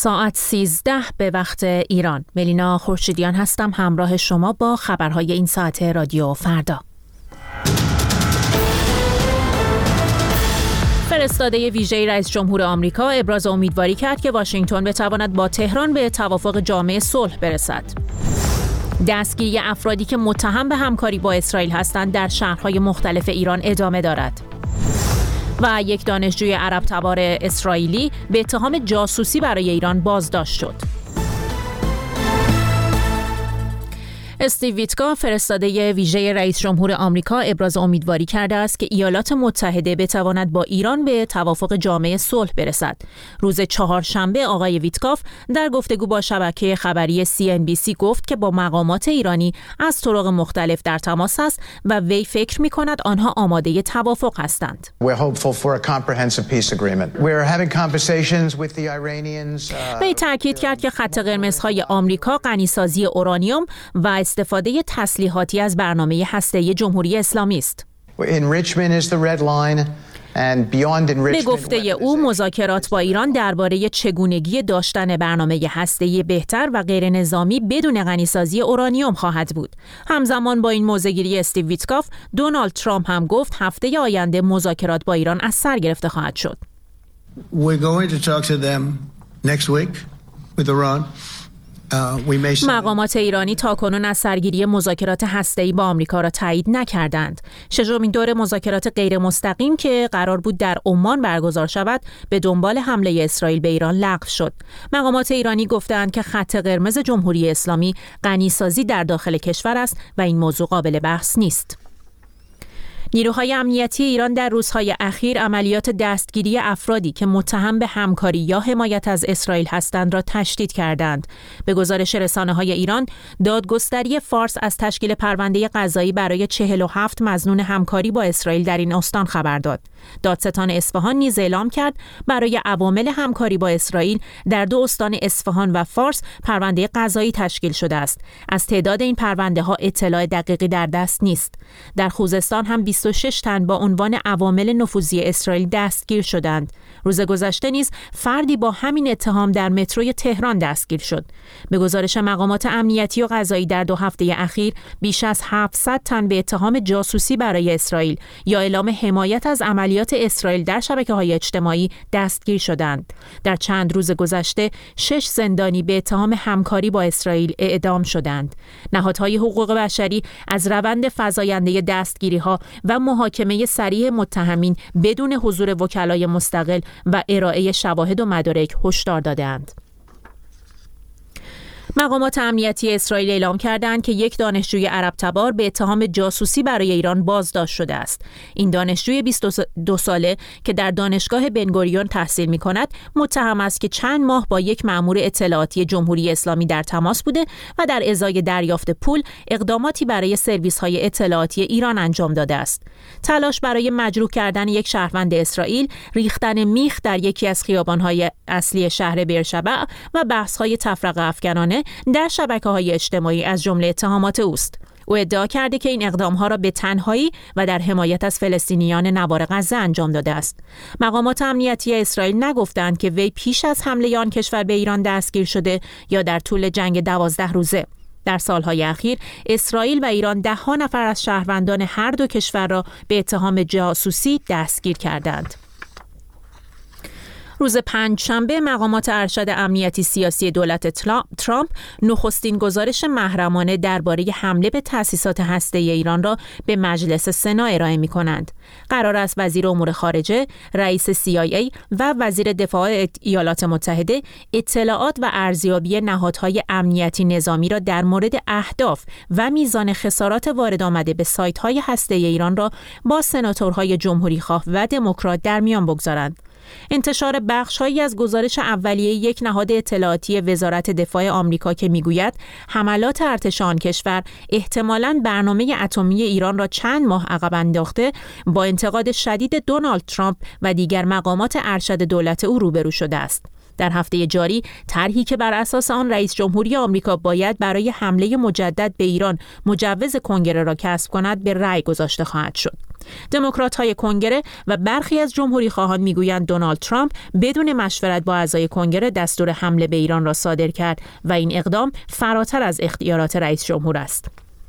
ساعت 13 به وقت ایران. ملینا خورشیدیان هستم همراه شما با خبرهای این ساعت رادیو فردا. فرستاده ویژه رئیس جمهور آمریکا ابراز امیدواری کرد که واشنگتن بتواند با تهران به توافق جامع صلح برسد. دستگیری افرادی که متهم به همکاری با اسرائیل هستند در شهرهای مختلف ایران ادامه دارد. و یک دانشجوی عرب تبار اسرائیلی به اتهام جاسوسی برای ایران بازداشت شد. استیو ویتکاف فرستاده ویژه رئیس جمهور آمریکا ابراز امیدواری کرده است که ایالات متحده بتواند با ایران به توافق جامع صلح برسد. روز چهارشنبه آقای ویتکاف در گفتگو با شبکه خبری CNBC گفت که با مقامات ایرانی از طرق مختلف در تماس است و وی فکر می‌کند آنها آماده توافق هستند. وی تاکید کرد که خط قرمزهای آمریکا غنیسازی اورانیوم و استفاده تسلیحاتی از برنامه هسته‌ای جمهوری اسلامی است. به گفته او مذاکرات با ایران درباره چگونگی داشتن برنامه هسته‌ای بهتر و غیر نظامی بدون غنیسازی اورانیوم خواهد بود. همزمان با این موضع‌گیری استیو ویتکاف، دونالد ترامپ هم گفت هفته آینده مذاکرات با ایران از سر گرفته خواهد شد. We're going to talk to them next week with Iran. مقامات ایرانی تاکنون از سرگیری مذاکرات هسته‌ای با آمریکا را تایید نکردند. ششمین دور مذاکرات غیر مستقیم که قرار بود در عمان برگزار شود به دنبال حمله اسرائیل به ایران لغو شد. مقامات ایرانی گفتند که خط قرمز جمهوری اسلامی غنیسازی در داخل کشور است و این موضوع قابل بحث نیست. نیروهای امنیتی ایران در روزهای اخیر عملیات دستگیری افرادی که متهم به همکاری یا حمایت از اسرائیل هستند را تشدید کردند. به گزارش رسانه‌های ایران، دادگستری فارس از تشکیل پرونده قضایی برای 47 مظنون همکاری با اسرائیل در این استان خبر داد. دادستان اصفهان نیز اعلام کرد برای عوامل همکاری با اسرائیل در 2 استان اصفهان و فارس پرونده قضایی تشکیل شده است. از تعداد این پرونده ها اطلاع دقیقی در دست نیست. در خوزستان هم 26 تن با عنوان عوامل نفوذی اسرائیل دستگیر شدند. روز گذشته نیز فردی با همین اتهام در متروی تهران دستگیر شد. به گزارش مقامات امنیتی و قضایی در 2 هفته اخیر بیش از 700 تن به اتهام جاسوسی برای اسرائیل یا اعلام حمایت از عملیات اسرائیل در شبکه‌های اجتماعی دستگیر شدند. در چند روز گذشته 6 زندانی به اتهام همکاری با اسرائیل اعدام شدند. نهادهای حقوق بشری از روند فزاینده دستگیری‌ها و محاکمه سریع متهمین بدون حضور وکلای مستقل و ارائه شواهد و مدارک هشدار دادند. مقامات امنیتی اسرائیل اعلام کردند که یک دانشجوی عرب تبار به اتهام جاسوسی برای ایران بازداشت شده است. این دانشجوی 22 ساله که در دانشگاه بنگوریون تحصیل می‌کند، متهم است که چند ماه با یک مأمور اطلاعاتی جمهوری اسلامی در تماس بوده و در ازای دریافت پول اقداماتی برای سرویس‌های اطلاعاتی ایران انجام داده است. تلاش برای مجروح کردن یک شهروند اسرائیل، ریختن میخ در یکی از خیابان‌های اصلی شهر بیرشبع و بحث‌های تفرقه افکنانه در شبکه‌های اجتماعی از جمله اتهامات اوست. او ادعا کرده که این اقدام‌ها را به تنهایی و در حمایت از فلسطینیان نوار غزه انجام داده است. مقامات امنیتی اسرائیل نگفتند که وی پیش از حمله آن کشور به ایران دستگیر شده یا در طول جنگ 12 روزه. در سالهای اخیر اسرائیل و ایران 10 نفر از شهروندان هر دو کشور را به اتهام جاسوسی دستگیر کردند. روز پنجشنبه مقامات ارشد امنیتی سیاسی دولت ترامپ نخستین گزارش محرمانه درباره حمله به تأسیسات هسته‌ای ایران را به مجلس سنا ارائه می‌کنند. قرار است وزیر امور خارجه، رئیس CIA و وزیر دفاع ایالات متحده اطلاعات و ارزیابی نهادهای امنیتی نظامی را در مورد اهداف و میزان خسارات وارد آمده به سایت‌های هسته‌ای ایران را با سناتورهای جمهوری‌خواه و دموکرات در میان بگذارند. انتشار بخش‌هایی از گزارش اولیه یک نهاد اطلاعاتی وزارت دفاع آمریکا که میگوید حملات ارتش آن کشور احتمالاً برنامه اتمی ایران را چند ماه عقب انداخته، با انتقاد شدید دونالد ترامپ و دیگر مقامات ارشد دولت او روبرو شده است. در هفته جاری طرحی که بر اساس آن رئیس جمهوری آمریکا باید برای حمله مجدد به ایران مجوز کنگره را کسب کند به رأی گذاشته خواهد شد. دموکرات‌های کنگره و برخی از جمهوری‌خواهان میگویند دونالد ترامپ بدون مشورت با اعضای کنگره دستور حمله به ایران را صادر کرد و این اقدام فراتر از اختیارات رئیس جمهور است.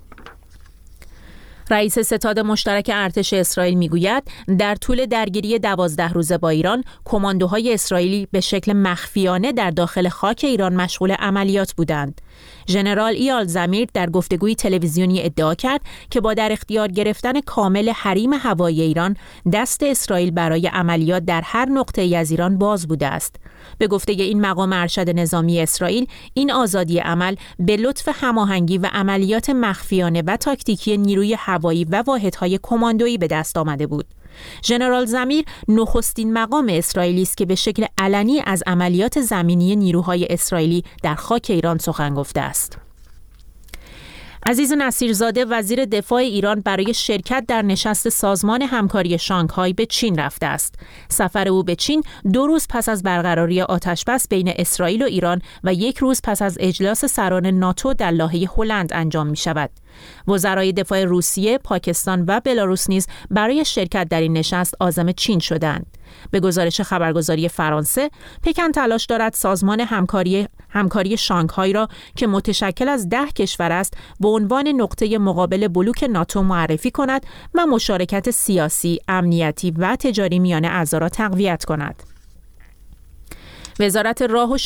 رئیس ستاد مشترک ارتش اسرائیل میگوید در طول درگیری 12 روزه با ایران، کماندوهای اسرائیلی به شکل مخفیانه در داخل خاک ایران مشغول عملیات بودند. ژنرال ایال زمیر در گفتگوی تلویزیونی ادعا کرد که با در اختیار گرفتن کامل حریم هوایی ایران، دست اسرائیل برای عملیات در هر نقطه‌ای از ایران باز بوده است. به گفته این مقام ارشد نظامی اسرائیل، این آزادی عمل به لطف هماهنگی و عملیات مخفیانه و تاکتیکی نیروی هوایی و واحدهای کماندویی به دست آمده بود. ژنرال زمیر نخستین مقام اسرائیلی است که به شکل علنی از عملیات زمینی نیروهای اسرائیلی در خاک ایران سخن گفته است. عزیز نصیرزاده وزیر دفاع ایران برای شرکت در نشست سازمان همکاری شانگهای به چین رفته است. سفر او به چین 2 روز پس از برقراری آتشبس بین اسرائیل و ایران و 1 روز پس از اجلاس سران ناتو در لاهه هلند انجام می شود. وزرای دفاع روسیه، پاکستان و بلاروس نیز برای شرکت در این نشست عازم چین شدند. به گزارش خبرگزاری فرانسه، پکن تلاش دارد سازمان همکاری شانگهای را که متشکل از 10 کشور است به عنوان نقطه مقابل بلوک ناتو معرفی کند و مشارکت سیاسی، امنیتی و تجاری میان اعضا را تقویت کند. وزارت راه و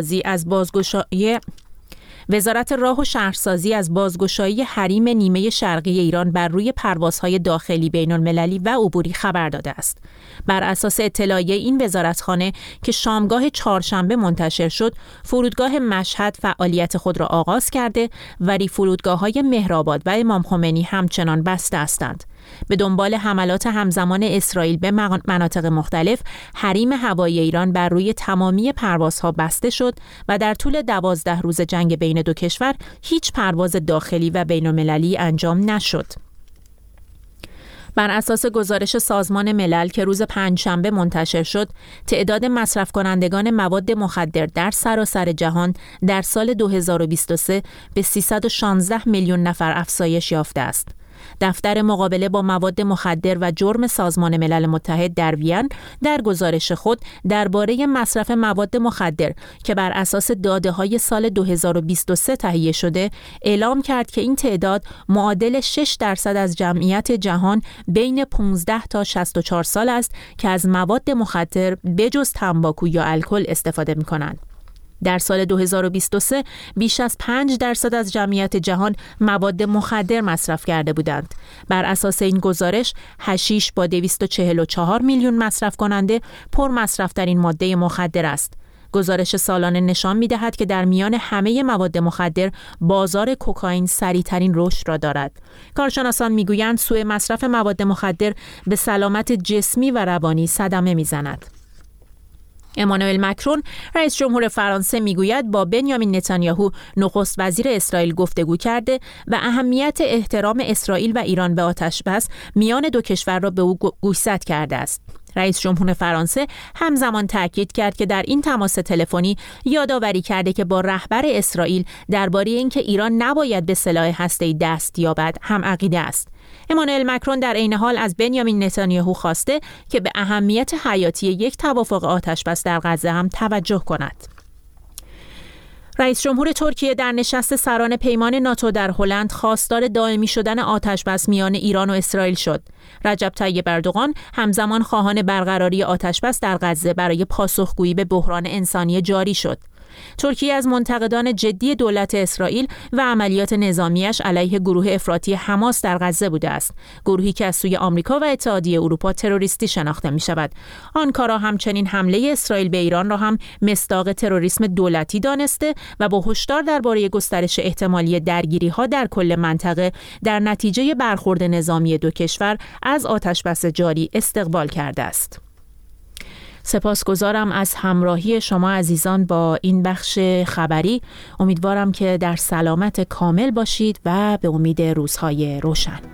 شهرسازی از بازگشایی حریم نیمه شرقی ایران بر روی پروازهای داخلی بین‌المللی و عبوری خبر داده است. بر اساس اطلاعیه این وزارتخانه که شامگاه چهارشنبه منتشر شد، فرودگاه مشهد فعالیت خود را آغاز کرده ولی فرودگاه‌های مهرآباد و امام خمینی همچنان بسته هستند. به دنبال حملات همزمان اسرائیل به مناطق مختلف، حریم هوایی ایران بر روی تمامی پروازها بسته شد و در طول 12 روز جنگ بین دو کشور هیچ پرواز داخلی و بین‌المللی انجام نشد. بر اساس گزارش سازمان ملل که روز پنجشنبه منتشر شد، تعداد مصرف کنندگان مواد مخدر در سراسر جهان در سال 2023 به 316 میلیون نفر افزایش یافته است. دفتر مقابله با مواد مخدر و جرم سازمان ملل متحد در وین در گزارش خود درباره مصرف مواد مخدر که بر اساس داده‌های سال 2023 تهیه شده، اعلام کرد که این تعداد معادل 6% از جمعیت جهان بین 15 تا 64 سال است که از مواد مخدر بجز تنباکو یا الکل استفاده می‌کنند. در سال 2023 بیش از 5% از جمعیت جهان مواد مخدر مصرف کرده بودند. بر اساس این گزارش، حشیش با 244 میلیون مصرف کننده پر مصرف در این ماده مخدر است. گزارش سالانه نشان می‌دهد که در میان همه مواد مخدر، بازار کوکائین سریع‌ترین رشد را دارد. کارشناسان می‌گویند سوء مصرف مواد مخدر به سلامت جسمی و روانی صدمه می‌زند. امانوئل مکرون رئیس جمهور فرانسه میگوید با بنیامین نتانیاهو نخست وزیر اسرائیل گفتگو کرده و اهمیت احترام اسرائیل و ایران به آتشبس میان دو کشور را به او گوشزد کرده است. رئیس جمهور فرانسه همزمان تاکید کرد که در این تماس تلفنی یادآوری کرده که با رهبر اسرائیل درباره اینکه ایران نباید به سلاح هسته‌ای دست یابد هم عقیده است. امانوئل مکرون در عین حال از بنیامین نتانیاهو خواسته که به اهمیت حیاتی یک توافق آتشبس در غزه هم توجه کند. رئیس جمهور ترکیه در نشست سران پیمان ناتو در هلند خواستار دائمی شدن آتشبس میان ایران و اسرائیل شد. رجب طیب اردوغان همزمان خواهان برقراری آتشبس در غزه برای پاسخگویی به بحران انسانی جاری شد. ترکیه از منتقدان جدی دولت اسرائیل و عملیات نظامیش علیه گروه افراطی حماس در غزه بوده است. گروهی که از سوی آمریکا و اتحادیه اروپا تروریستی شناخته می شود. آنکارا همچنین حمله اسرائیل به ایران را هم مصداق تروریسم دولتی دانسته و با هشدار درباره گسترش احتمالی درگیری‌ها در کل منطقه در نتیجه برخورد نظامی دو کشور از آتشبس جاری استقبال کرده است. سپاسگزارم از همراهی شما عزیزان با این بخش خبری. امیدوارم که در سلامت کامل باشید و به امید روزهای روشن.